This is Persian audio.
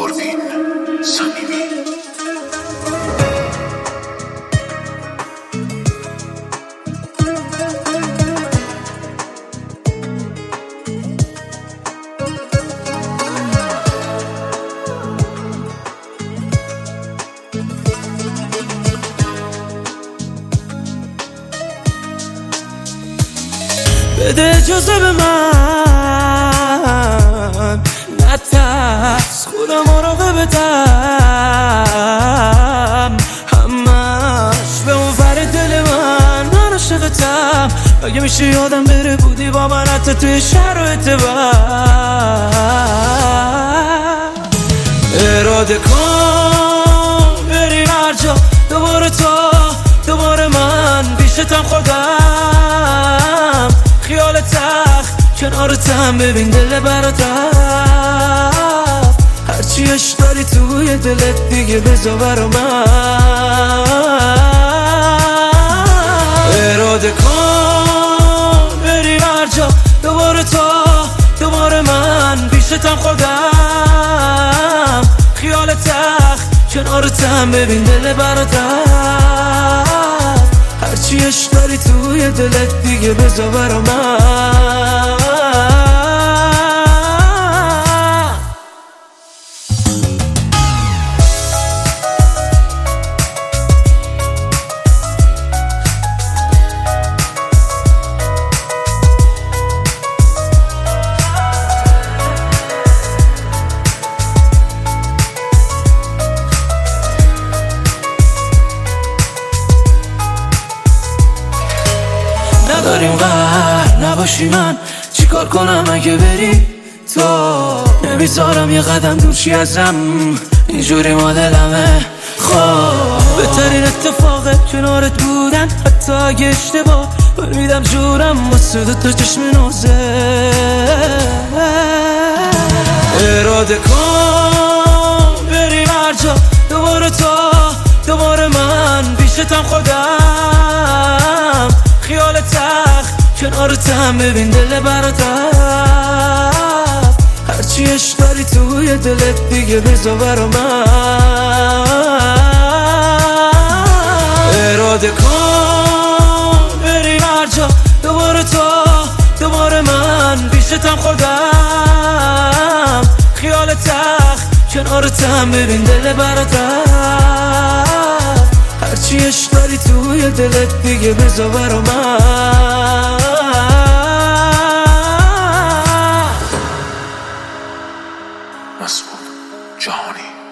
پروین صمیمی. بده اجازه به من، نترس خودم مراقبتم، همش به اون ور دل من عاشقتم. اگه میشه یادم بره بودی با من حتی توی شرایط بد. اراده کن بریم هر جا، دوباره تو دوباره من پیشتم، خودم خیال تخت کنارتم، ببین دل برات رفت. هرچی عشق داری توی دلت دیگه بذار برا من. اراده کن بریم هر جا، دوباره تو دوباره من پیشتم، خودم خیال تخت کنارتم، ببین دل برات رفت. هرچی عشق داری توی دلت دیگه بذار برا من. نداریم قهر نباشی، من چیکار کنم اگه بری تو؟ نمیذارم یه قدم دور شی ازم، اینجوری مدلمه. خب بهترین اتفاقه کنارت بودن، حتی اگه اشتباه برمیدم جورم واسه دوتا چشم نوزه. اراده کن بریم هر جا، دوباره تو دوباره من پیشتم، خودم خیال تخت کنارتم، ببین دل برات رفت. هرچی عشق داری توی دلت دیگه بذار برا من. اراده کن بریم هر جا، دوباره تو دوباره من پیشتم، خودم خیال تخت کنارتم، ببین دل برات رفت. هرچی عشق داری توی دلت دیگه بذار برا من. مسعود جهانی.